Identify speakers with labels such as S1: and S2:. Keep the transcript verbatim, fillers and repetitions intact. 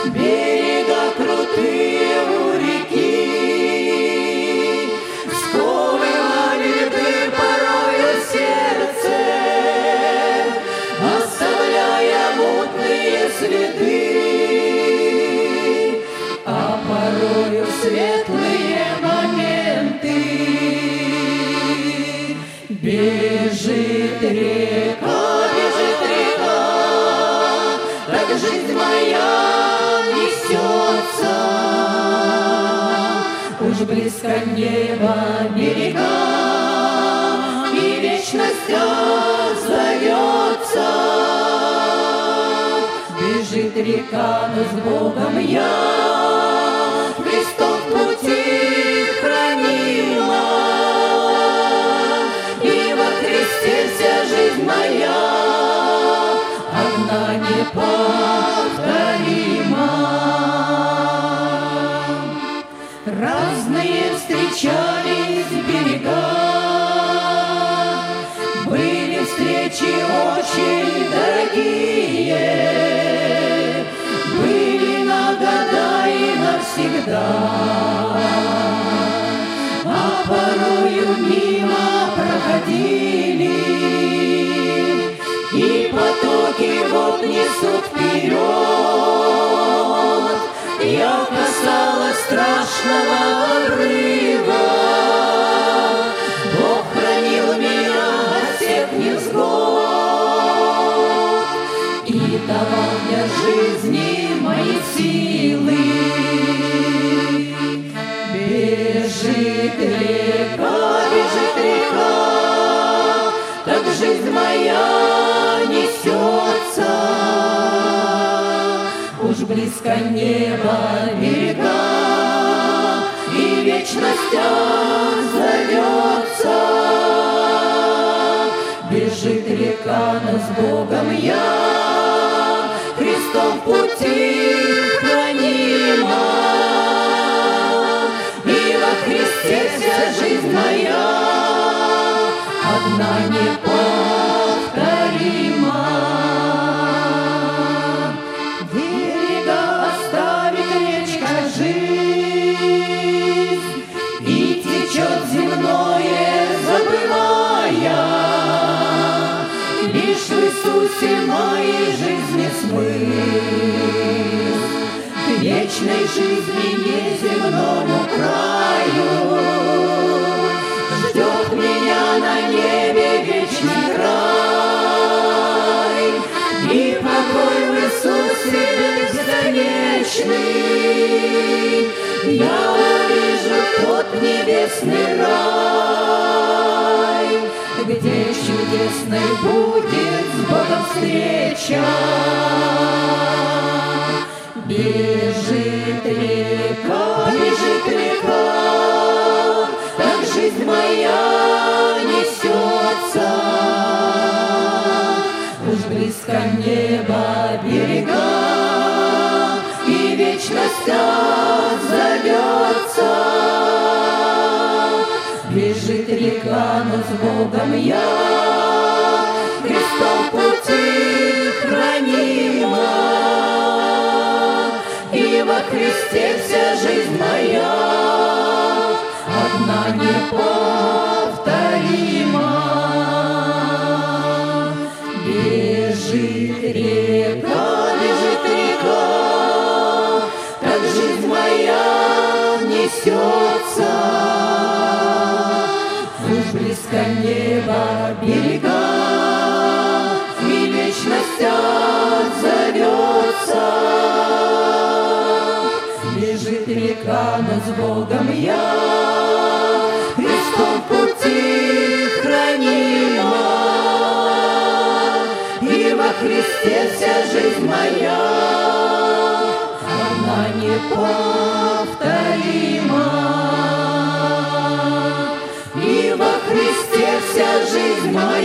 S1: берега крутые у реки, сковывали бы порою сердце, оставляя мутные следы, а порою светлые моменты. Бежит река, бежит река, так жизнь моя несется. Уж близко небо, берега, и вечность зовется. Бежит река, но с Богом я Христов пути хранила, и во Христе вся жизнь моя одна неповторима. Разные встречались берега, были встречи очень дорогие, были на года и навсегда, а порою мимо проходили, и потоки вод несут вперед. Я касалась страшного обрыва, Бог хранил меня от всех невзгод и давал мне жизни мои силы. Бежит река, бежит река, так жизнь моя несется. Уж близко небо, берега, и вечность зовется. Бежит река, но с Богом я Христом пути хранима, и во Христе вся жизнь моя одна неповторима. Берега оставит речка жизнь, и течет земное, забывая. Лишь в Иисусе моей жизни смысл, к вечной жизни неземному краю. Ждет меня на небе вечный край, и покой в Иисусе бесконечный. Я увижу тот небесный рай, где чудесной будет с Богом встреча. Бежит река, бежит река, так жизнь моя несется. Уж близко небо, берега, и вечность зовется. Бежит река, но с Богом я Христом пути хранима, и во Христе вся жизнь моя одна неповторима. Бежит река, бежит река, так жизнь моя несется. Уж близко небо, берега, и вечность зовется. Бежит река, но с Богом я Христом пути хранима, и во Христе вся жизнь моя одна неповторима, и во Христе вся жизнь моя